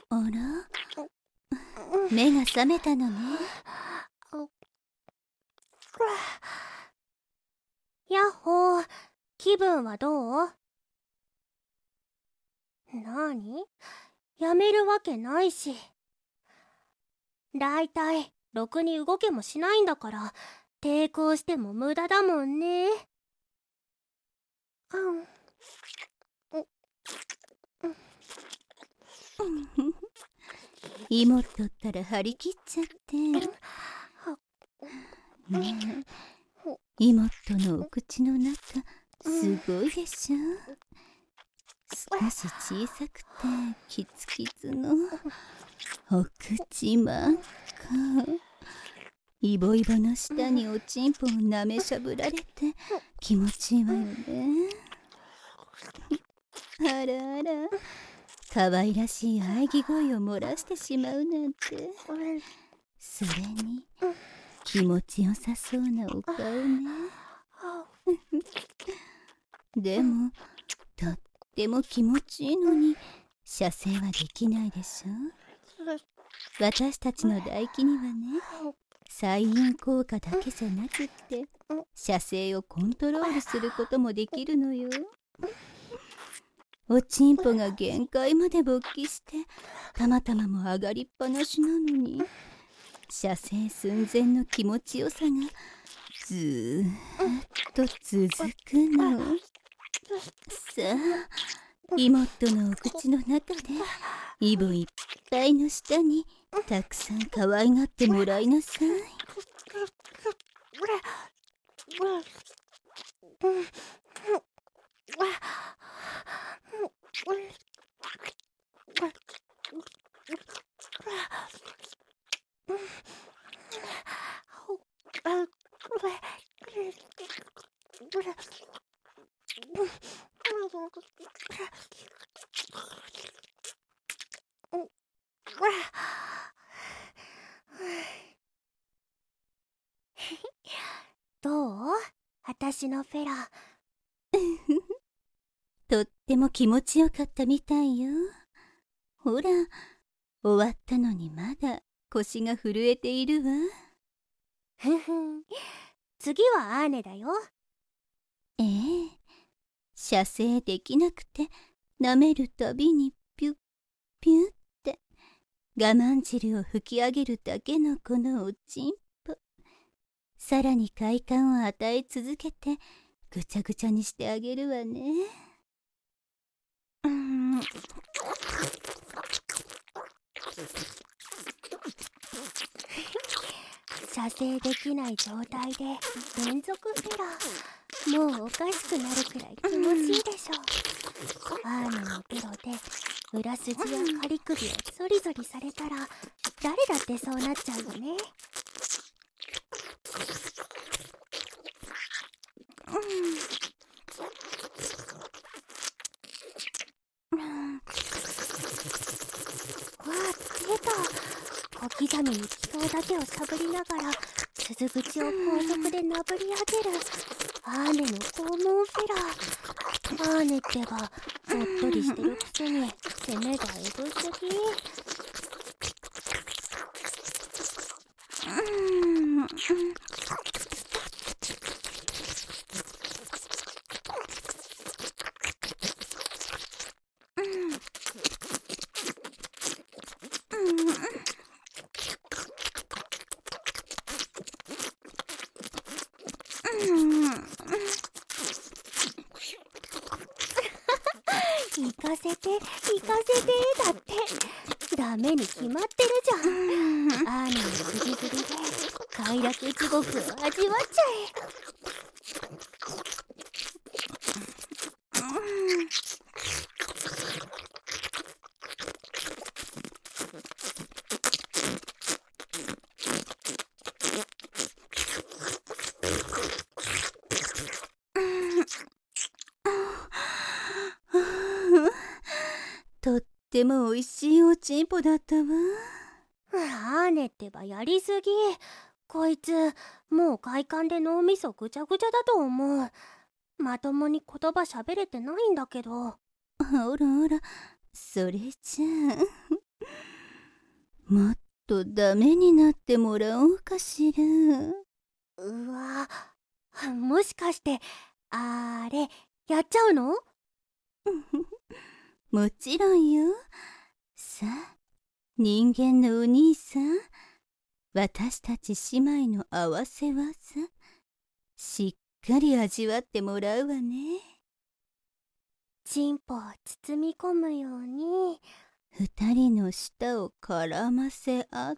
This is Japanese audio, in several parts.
あら、目が覚めたのね。 やっほー、気分はどう？なに？やめるわけないし。だいたいろくに動けもしないんだから、抵抗しても無駄だもんね。 妹ったら張り切っちゃって。ねえ、妹のお口の中すごいでしょ。少し小さくてキツキツのお口真っ赤。イボイボの下におちんぽを舐めしゃぶられて気持ちいいわよね。あらあら、可愛らしい喘ぎ声を漏らしてしまうなんて。それに気持ちよさそうなお顔ね。でもとっても気持ちいいのに射精はできないでしょ。私たちの唾液にはね、催眠効果だけじゃなくって射精をコントロールすることもできるのよ。おちんぽが限界まで勃起してたまたまも上がりっぱなしなのに、射精寸前の気持ちよさがずーっと続くの。さあ、妹のお口の中でイボいっぱいの下にたくさん可愛がってもらいなさい。 どう？私のフェラ。 とっても気持ちよかったみたいよ。ほら、終わったのにまだ腰が震えているわ。 次はアーネだよ。 ええ、射精できなくて舐めるたびにピュッピュッって我慢汁を吹き上げるだけのこのおちんぽ。さらに快感を与え続けてぐちゃぐちゃにしてあげるわね。 射精できない状態で連続フェラ。もうおかしくなるくらい気持ちいいでしょ。アーネのベロで裏筋や仮首をゾリゾリされたら誰だってそうなっちゃうよね。出た。小刻みに気筒だけをしゃぶりながら鈴口を高速でなぶり上げるアーネの肛門フェラ。アーネってばおっとりしてるくせに攻めがエグすぎ。行かせて行かせてだってダメに決まってるじゃん。アーネのグリグリで快楽地獄を味わっちゃえ。 とっても美味しいおちんぽだったわ。 アーネってばやりすぎ。こいつもう快感で脳みそぐちゃぐちゃだと思う。まともに言葉喋れてないんだけど。 ほらほら、それじゃあもっとダメになってもらおうかしら。 うわ、もしかしてあれやっちゃうの？ もちろんよ。さあ、人間のお兄さん、私たち姉妹の合わせ技、しっかり味わってもらうわね。 チンポを包み込むように。 二人の舌を絡ませ合って、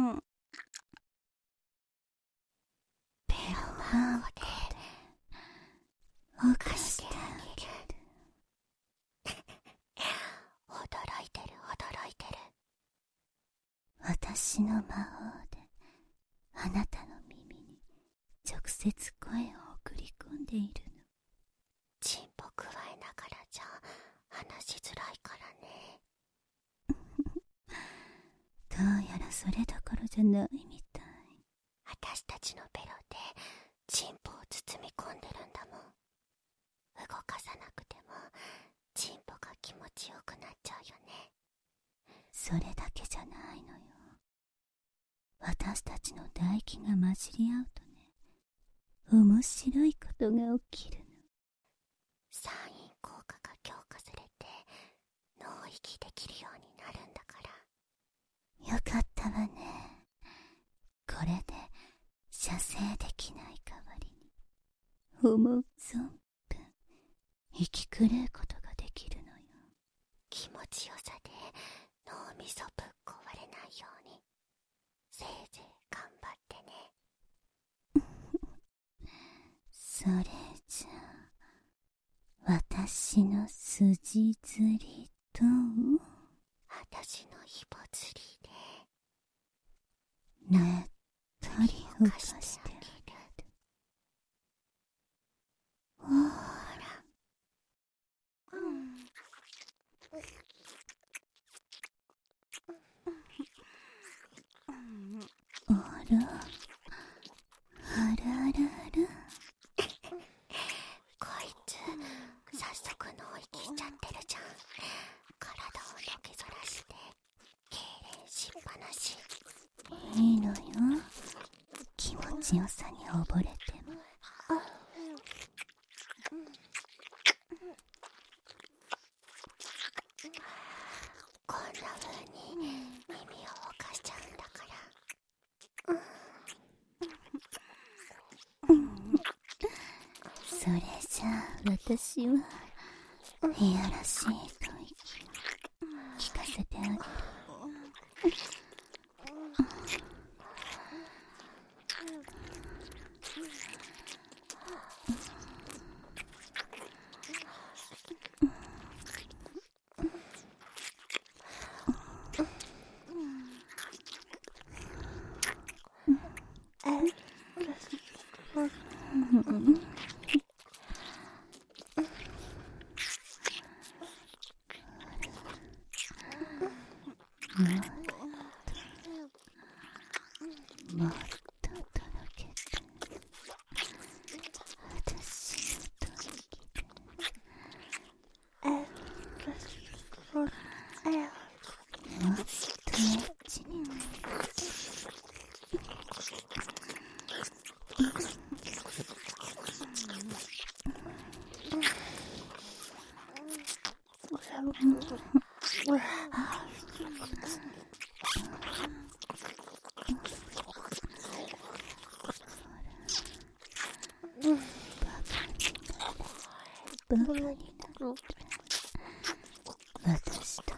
ペロマンコで犯してあげる。 驚いてる驚いてる。 私の魔法であなたの耳に直接声を送り込んでいるの。 チンポくわえながらじゃ話しづらいからね。 どうやらそれどころじゃないみたい。 私たちのベロでチンポを包み込んでるんだもん。動かさなくてもチンポが気持ちよくなっちゃうよね。 それだけじゃないのよ。私たちの唾液が混じり合うとね、面白いことが起きるの。 産院効果が強化されて脳息できるようになるんだから。 よかったわね。これで射精できない代わりに思う存分息狂うことができるのよ。 気持ちよさで脳みそぶっ壊れないようにせいぜい頑張ってね。 それじゃあ、私の筋ずりと私のイボ釣りでねっとり動かしてあげる。ほら、あら、あらあらあら。 こいつ早速脳息しちゃってるじゃん。体をのけぞらして痙攣しっぱなし。 いいのよ、気持ちよさに溺れても。 こんな風に耳を動かしちゃうんだから。 それじゃあ私はいやらしい吐息聞かせてあげる。もっととろけて、私の吐息でもっとエッチになる。バカになって私と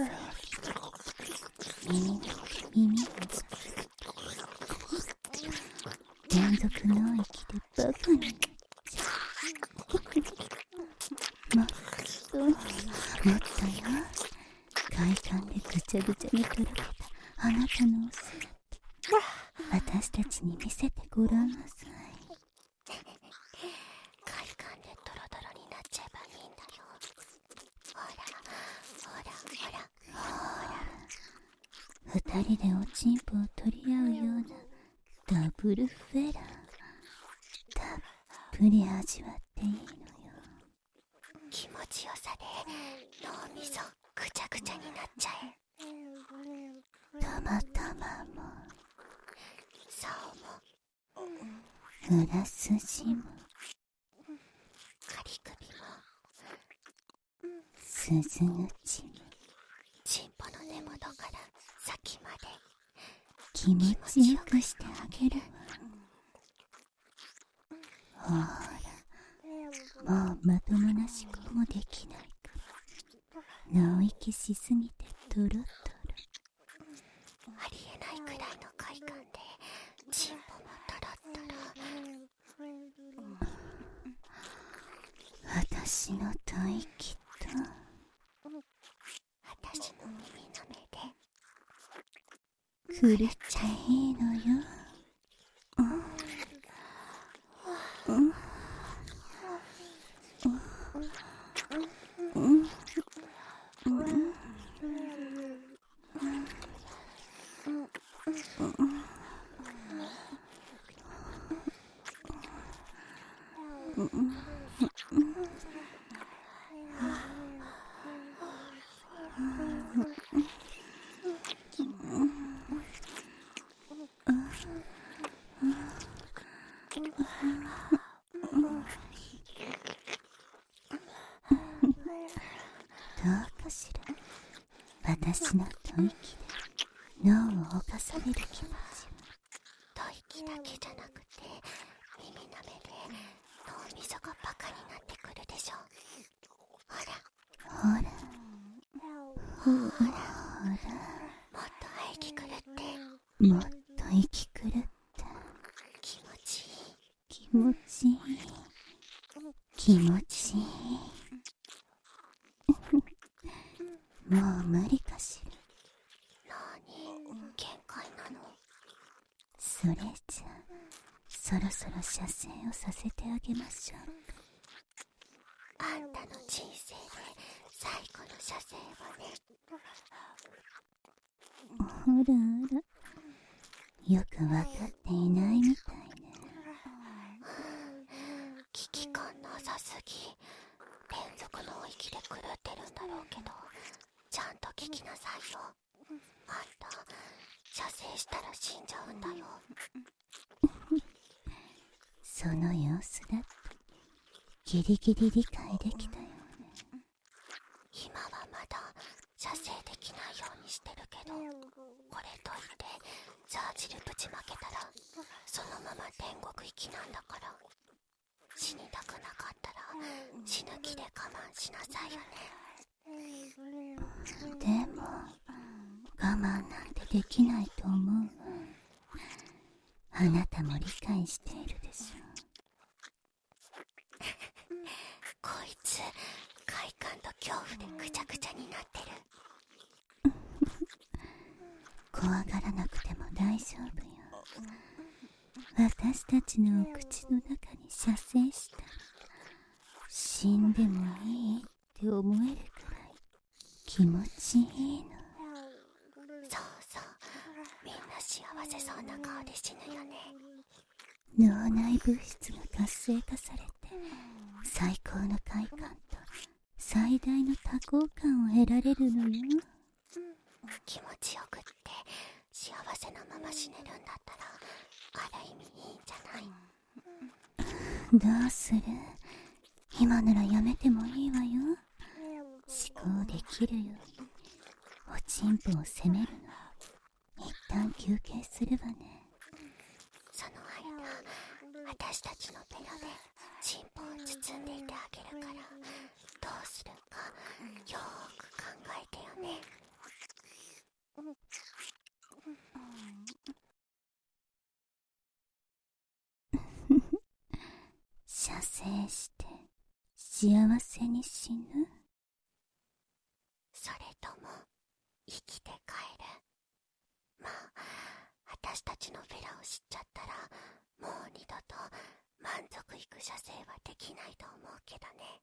耳連続の息でバカになっちゃう。もっとよ。快感でぐちゃぐちゃにとろけたあなたのお姿、私たちに見せてごらんなさい。 快感でドロドロになっちゃえばいいんだよ。ほら。 二人でおちんぽを取り合うようなダブルフェラー、たっぷり味わっていいのよ。 気持ちよさで脳みそぐちゃぐちゃになっちゃえ。 たまたまも竿も裏筋も仮首も鈴口もチンポの根元から先まで気持ちよくしてあげるわ。ほら、もうまともな思考もできないから脳域しすぎてトロトロ。 ありえないくらいの快感でチンポもトロットロ。 私の吐息と私の耳の目で狂っちゃいいのよ。どうかしら、私の吐息で脳を侵される気持ちは。 吐息だけじゃなくて耳の目で脳みそがバカになってくるでしょ。ほらほらもっと息狂ってもっと息狂った気持ちいい。 気持ちいい気持ちいいもう無理かしら。 なに限界なの。 それじゃそろそろ射精をさせてあげましょう。 あんたの人生で最後の射精はね。 ほらあら、よくわかっていないみたいね。 危機感なさすぎ。連続の息で狂ってるんだろうけど、ちゃんと聞きなさいよ。あんた射精したら死んじゃうんだよ。 その様子だってギリギリ理解できたよね。 今はまだ射精できないようにしてるけど、これといってジャージでぶちまけたらそのまま天国行きなんだから。死にたくなかったら死ぬ気で我慢しなさいよね。 でも我慢なんてできないと思うわ。あなたも理解しているでしょう。 こいつ快感と恐怖でぐちゃぐちゃになってる。 怖がらなくても大丈夫よ。私たちのお口の中に射精したら死んでもいいって思えるくらい気持ちいいの。 そうそう、みんな幸せそうな顔で死ぬよね。 脳内物質が活性化されて最高の快感と最大の多幸感を得られるのよ。 気持ちよくって幸せなまま死ねるんだったらある意味いいんじゃない。 どうする？今ならやめてもいいわよ。思考できるようにおちんぽを責めるの一旦休憩するわね。 その間私たちのベロでチンポを包んでいてあげるから、どうするかよーく考えてよね。 射精して幸せに死ぬ？ それとも生きて帰る？まあ私たちのフェラを知っちゃったらもう二度と満足いく射精はできないと思うけどね。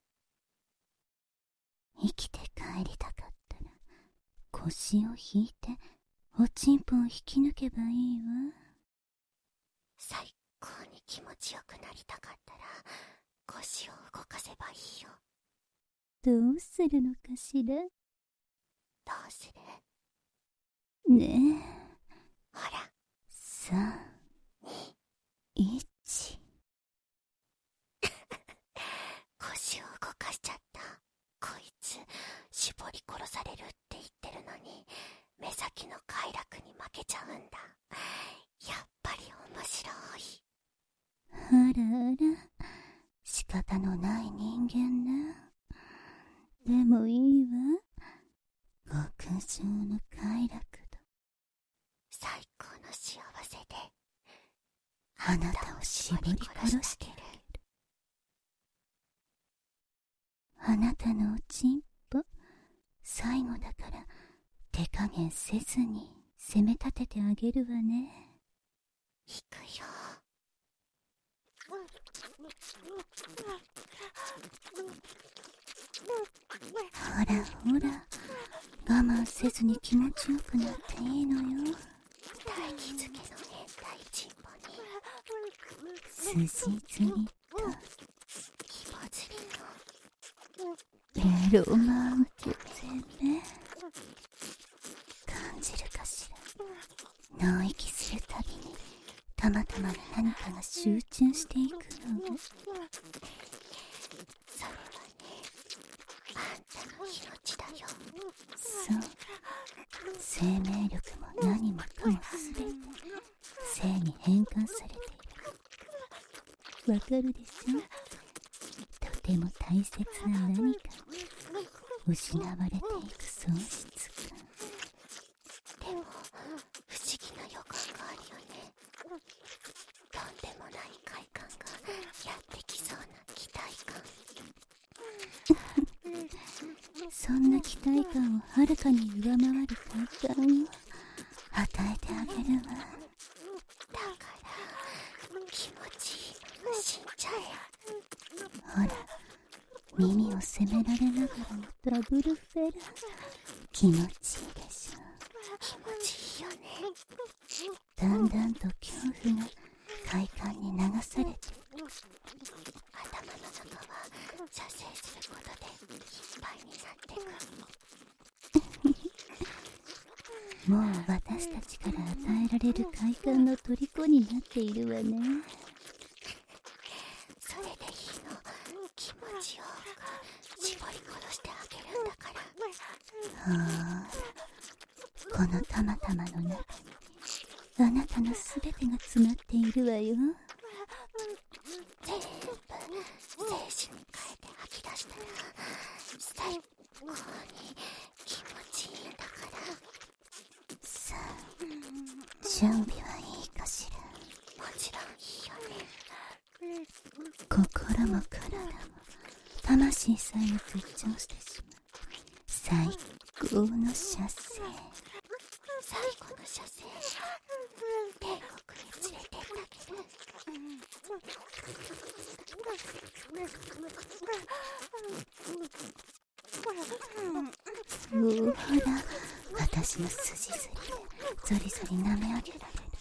生きて帰りたかったら腰を引いておちんぽを引き抜けばいいわ。 最高に気持ちよくなりたかったら腰を動かせばいいよ。 どうするのかしら。 どうする？ ねえ。 ほら。 3、2、1。 腰を動かしちゃった。こいつ絞り殺されるって言ってるのに目先の快楽に負けちゃうんだ。やっぱり面白い。 あらあら、仕方のない人間ね。でもいいわ。極上の快楽だ。 最高の幸せであなたを絞り殺してあげる。あなたのおちんぽ、最後だから手加減せずに攻め立ててあげるわね。 行くよ。 ほらほら、我慢せずに気持ちよくなっていいのよ。 大気づけの変態チンポ筋にずりとひもずりエロマンク攻め感じるかしら。脳息するたびにたまたまに何かが集中していくの。 それはね、あんたの命だよ。 そう、生命力も何もかもすべて性に変換されている。わかるでしょ？とても大切な何か失われていく喪失感。 でも不思議な予感があるよね。とんでもない快感がやってきそうな期待感。 そんな期待感をはるかに上回る快感を与えてあげるわ。 だから気持ちいいまま死んじゃえ。 ほら、耳を責められながらのダブルフェラ、気持ちいいでしょ。 気持ちいいよね。 だんだんと恐怖が快感に流されて、 頭の中は射精することでいっぱいになってく。 もう私たちから与えられる快感の虜になっているわね。 それでいいの。気持ちよく絞り殺してあげるんだから。 ほら、このたまたまの中にあなたのすべてが詰まっているわよ。 全部精子に変えて吐き出したら最高に気持ちいいんだから。 さあ、準備はいいかしら。 もちろんいいよね。 心も体も魂さえも絶頂してしまう最高の射精。 最後の射精、天国に連れてってあげる。 ほら、私の筋ずりでゾリゾリ舐め上げられる。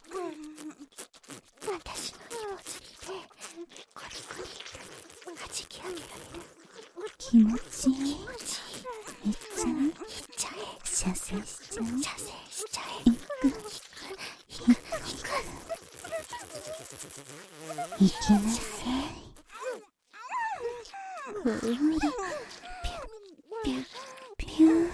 私のひもずりでコリコリ弾き上げられる。 気持ちいい。 気持ちいい。 いっちゃう？ いっちゃえ。 射精しちゃう？ 射精しちゃえ。 行く？行きなさい。ほら、ピュッピュッピュー。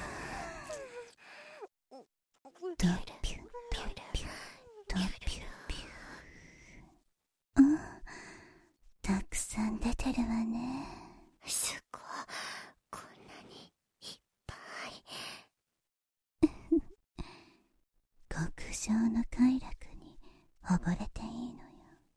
ドピュッピュッピュッドピュッピュッ。たくさん出てるわね。 すごい。こんなにいっぱい。 上の快楽に溺れていいのよ。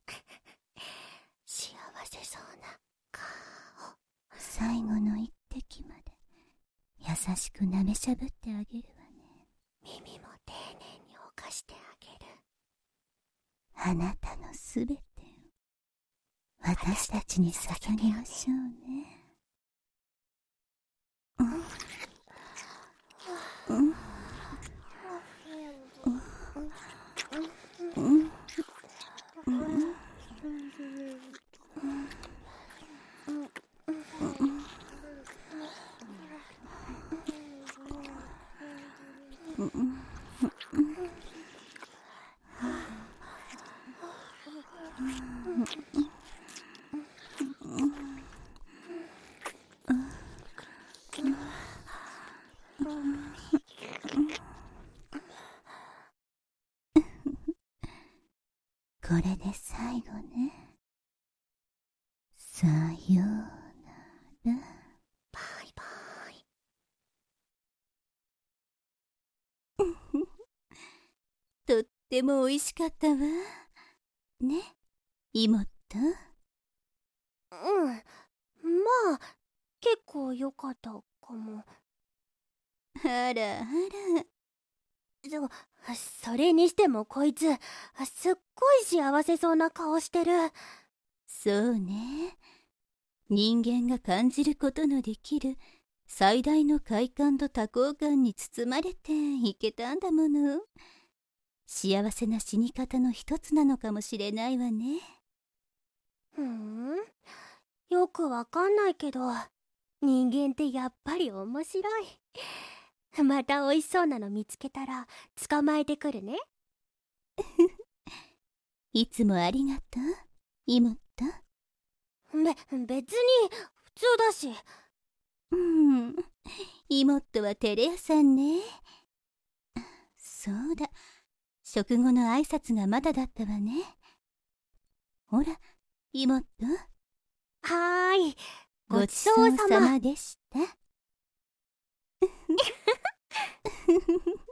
幸せそうな顔。 最後の一滴まで優しく舐めしゃぶってあげるわね。 耳も丁寧に犯してあげる。 あなたのすべてを私たちに捧げましょうね。これで最後ね。さようなら。 バイバイ。 とっても美味しかったわ。ね、妹。 まあ結構良かったかも。 あらあら。 それにしてもこいつすっごい幸せそうな顔してる。 そうね。人間が感じることのできる最大の快感と多幸感に包まれていけたんだもの。幸せな死に方の一つなのかもしれないわね。 よくわかんないけど、人間ってやっぱり面白い。また美味しそうなの見つけたら捕まえてくるね。 いつもありがとう、妹。 別に普通だし。 妹は照れ屋さんね。そうだ、食後の挨拶がまだだったわね。ほら、妹。 はーい、 ごちそうさまでした。